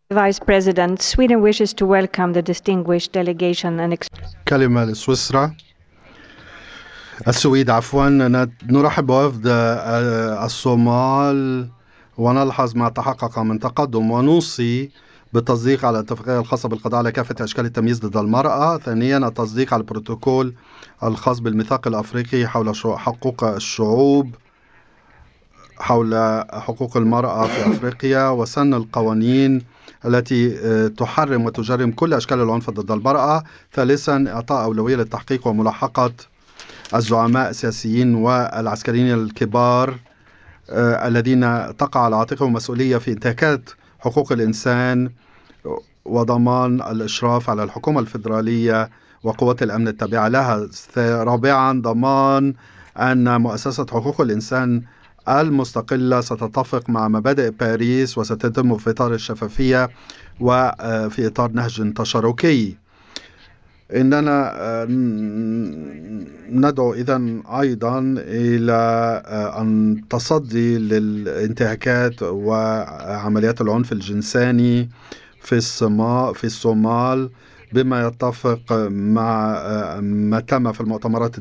Vice President, Sweden wishes to welcome the distinguished delegation and كلمة لسويسرا. السويد عفوا. نرحب بوفد الصومال ونلحظ ما تحقق من تقدم ونوصي بالتصديق على الاتفاقية الخاصة بالقضاء على كافة أشكال التمييز ضد المرأة. ثانيا التصديق على البروتوكول الخاص بالميثاق الأفريقي حول حقوق الشعوب حول حقوق المرأة في أفريقيا، وسن القوانين التي تحرم وتجرم كل أشكال العنف ضد المرأة. ثالثا إعطاء أولوية للتحقيق وملاحقة الزعماء السياسيين والعسكريين الكبار الذين تقع على عاتقهم مسؤولية في انتهاكات حقوق الإنسان، وضمان الإشراف على الحكومة الفيدرالية وقوات الأمن التابعة لها. رابعا ضمان أن مؤسسة حقوق الإنسان المستقلة ستتفق مع مبادئ باريس وستتم في إطار الشفافية وفي إطار نهج تشاركي. إننا ندعو إذن أيضا إلى أن تصدي للانتهاكات وعمليات العنف الجنساني في الصومال بما يتفق مع ما تم في المؤتمرات